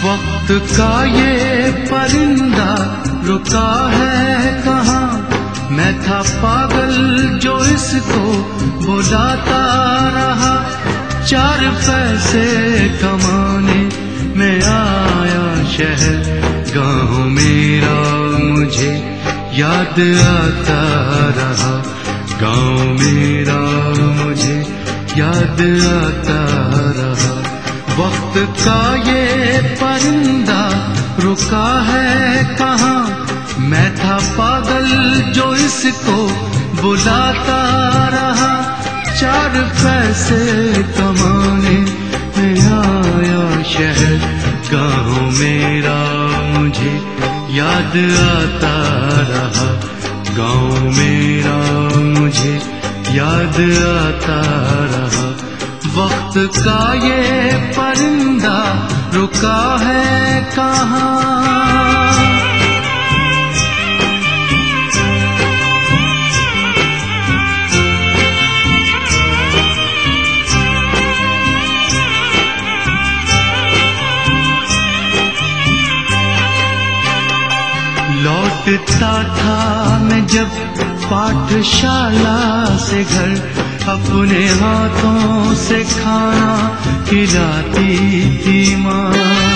वक्त का ये परिंदा रुका है कहाँ, मैं था पागल जो इसको बुलाता रहा। 4 पैसे कमाने में आया शहर, गाँव मेरा मुझे याद आता रहा। गाँव मेरा मुझे याद आता रहा। वक्त का ये परिंदा रुका है कहाँ, मैं था पागल जो इसको बुलाता रहा। 4 पैसे कमाने में आया शहर, गाँव मेरा मुझे याद आता रहा। गाँव मेरा मुझे याद आता रहा। वक्त का ये परिंदा रुका है कहाँ। लौटता था मैं जब पाठशाला से घर, अपने हाथों से खाना खिलाती थी माँ।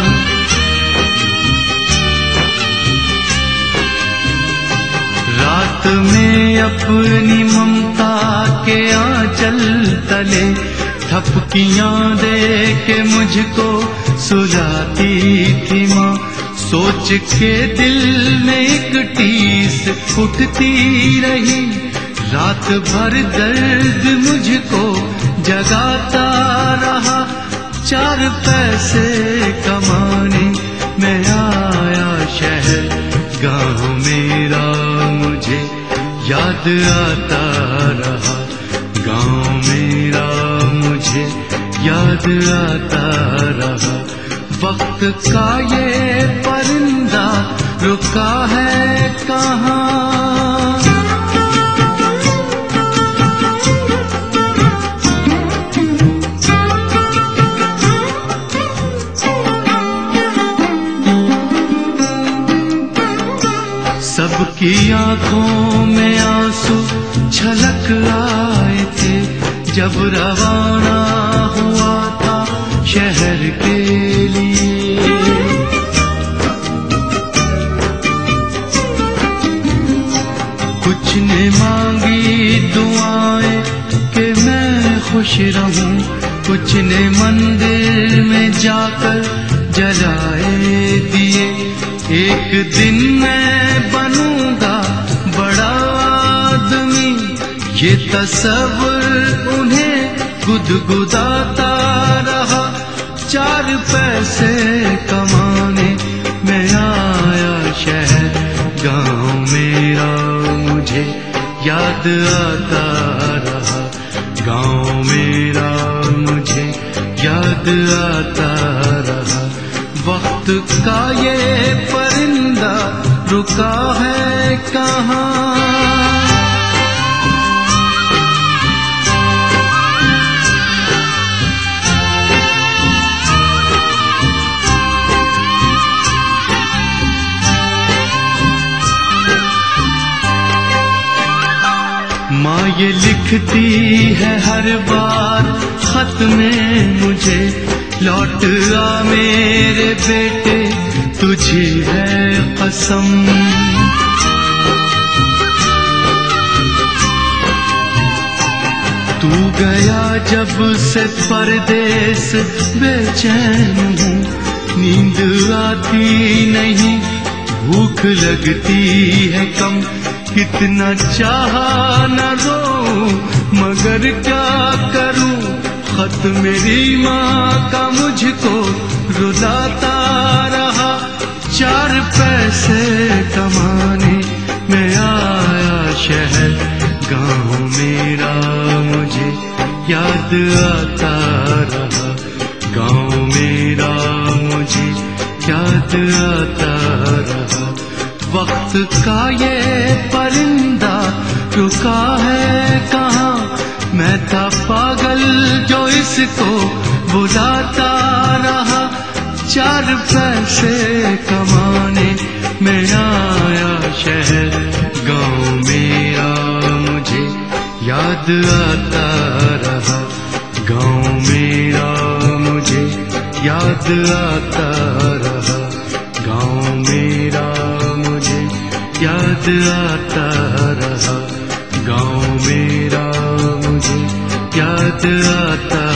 रात में अपनी ममता के आंचल तले थपकियां दे के मुझको सुलाती थी माँ। सोच के दिल में एक टीस उठती रही, रात भर दर्द मुझको जगाता रहा। 4 पैसे कमाने में आया शहर, गाँव मेरा मुझे याद आता रहा। गाँव मेरा मुझे याद आता रहा। वक्त का ये परिंदा रुका है कहाँ। सबकी आंखों में आंसू छलक आए थे जब रवाना हुआ था शहर के लिए। कुछ ने मांगी दुआएं कि मैं खुश रहूं, कुछ ने मंदिर में जाकर जलाए दिए। एक दिन मैं बनूंगा बड़ा आदमी, ये तसव्वुर उन्हें गुदगुदाता रहा। 4 पैसे कमाने में आया शहर, गाँव मेरा मुझे याद आता रहा। गाँव मेरा मुझे याद आता रहा। वक्त का ये परिंदा रुका है कहाँ। माँ ये लिखती है हर बार खत में मुझे, लौट आ मेरे बेटे तुझे है कसम। तू गया जब से परदेस बेचैन हूँ, नींद आती नहीं भूख लगती है कम। कितना चाहा न रो मगर क्या करूं, खत मेरी माँ का मुझको रुलाता रहा। 4 पैसे कमाने में आया शहर, गाँव मेरा मुझे याद आता रहा। गाँव मेरा मुझे याद आता रहा। वक्त का ये परिंदा रुका है कहाँ, मैं था पागल जो इसको बुलाता रहा। चार पैसे कमाने मैं आया शहर, गाँव मेरा मुझे याद आता रहा, गाँव मेरा मुझे याद आता रहा, गाँव मेरा मुझे याद आता रहा, गाँव मेरा मुझे याद आता